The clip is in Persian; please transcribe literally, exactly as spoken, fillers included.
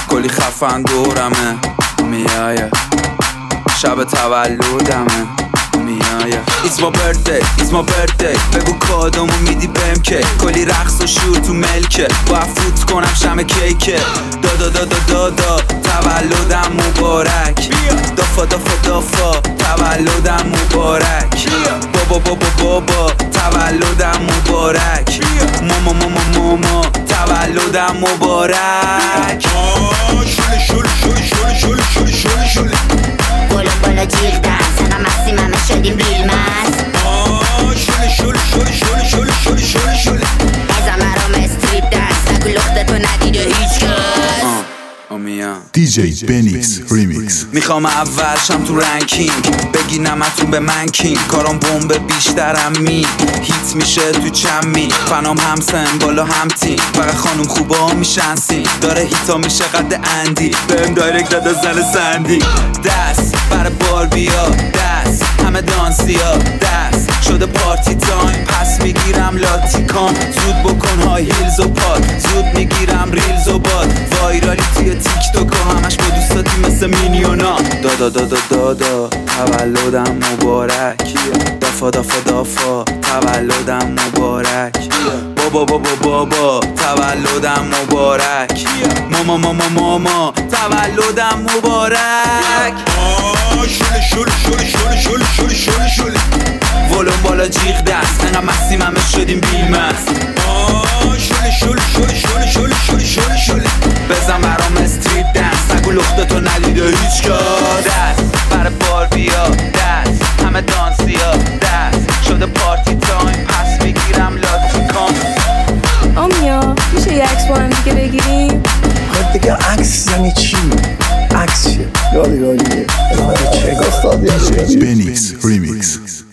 کلی خفن دورمه میایه شب تولدمه میایه It's my birthday, it's my birthday بگو کادومو میدی بهم که کلی رقص و شور تو ملکه باید فوت کنم شم کیکه دادا دادا دادا تولدم مبارک دافا دافا دافا تولدم مبارک بابا بابا بابا تولدم مبارک ماما ماما ماما تولدم مبارک شولی شولی شولی شولی شولی شولی شولی شولی بالا بالا جیغ دست انقا مستیم همه شدیم بیلمست شولی شولی شولی شولی شولی شولی شولی شولی ازم مرام استریپ دست نگو لختتو ندیده هیچ کس دی جی بنیکس ریمیکس. میخوام اولشم تو رنکینگ بگی نمتون به من کینگ کارم بمب بیشترم می هیت میشه تو چمی فنام هم سن بالا هم تیم فقط خانوم خوبا میشن سین داره هیتا میشه قد اندی بهم دایرکت داده زن سندی دست بر بال بیا دست همه دانسیا دست شده پارتی تایم پس میگیرم لاتیکام زود بکن های هیلز و پاد زود میگیرم ریلز و باد وایرالی توی تیک توک و همش با دوستاتی مثل مینیونا دادا دادا دادا تولدم مبارک دافا دافا دافا تولدم مبارک بابا بابا بابا تولدم مبارک ماما ماما ماما تولدم مبارک شولی شولی شولی شولی شولی شولی شولی شولی ولوم بالا جیغ دست انقا مستیم همه شدیم بیمست شولی شولی شولی شولی شولی شولی شولی شولی بزن برام استریت دنس نگو لختتو ندیده هیچ کار دست بر بال بیا دست همه دانسیا دست شده پارتی تایم پس میگیرم لاتیکام آمیا میشه یه عکس با هم دیگه بگیریم؟ خب دیگه عکس یعنی چی؟ عکس چیه؟ یادگاریه چه گفتادی بنیکس ریمیکس.